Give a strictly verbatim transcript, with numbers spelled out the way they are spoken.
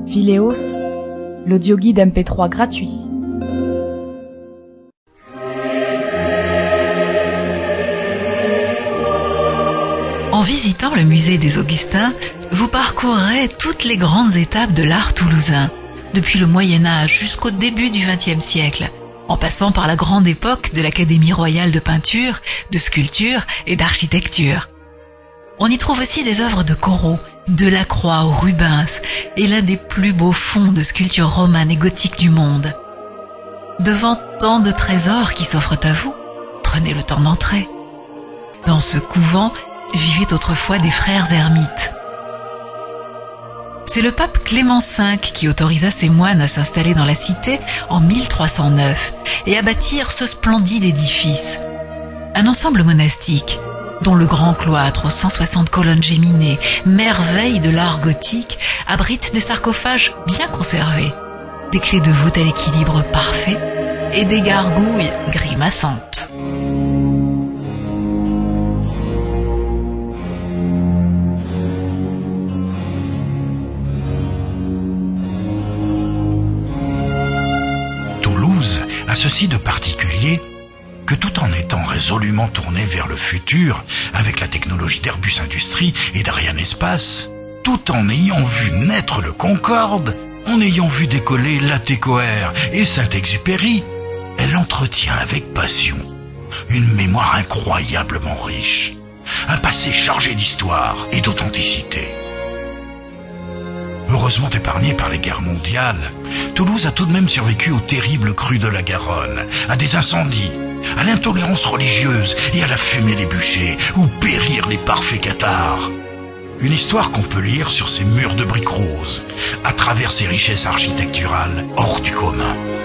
Phileos, l'audioguide M P trois gratuit. En visitant le musée des Augustins, vous parcourrez toutes les grandes étapes de l'art toulousain, depuis le Moyen-Âge jusqu'au début du vingtième siècle, en passant par la grande époque de l'Académie royale de peinture, de sculpture et d'architecture. On y trouve aussi des œuvres de Corot, Delacroix ou Rubens, et l'un des plus beaux fonds de sculpture romane et gothique du monde. Devant tant de trésors qui s'offrent à vous, prenez le temps d'entrer. Dans ce couvent vivaient autrefois des frères ermites. C'est le pape Clément cinq qui autorisa ses moines à s'installer dans la cité en mille trois cent neuf et à bâtir ce splendide édifice. Un ensemble monastique dont le grand cloître aux cent soixante colonnes géminées, merveille de l'art gothique, abrite des sarcophages bien conservés, des clés de voûte à l'équilibre parfait et des gargouilles grimaçantes. Toulouse a ceci de particulier que tout en étant résolument tourné vers le futur, avec la technologie d'Airbus Industrie et d'Ariane Espace, tout en ayant vu naître le Concorde, en ayant vu décoller l'Atécoère et Saint-Exupéry, elle entretient avec passion une mémoire incroyablement riche, un passé chargé d'histoire et d'authenticité. Heureusement épargnée par les guerres mondiales, Toulouse a tout de même survécu aux terribles crues de la Garonne, à des incendies, à l'intolérance religieuse et à la fumée des bûchers, où périrent les parfaits cathares. Une histoire qu'on peut lire sur ses murs de briques roses, à travers ses richesses architecturales hors du commun.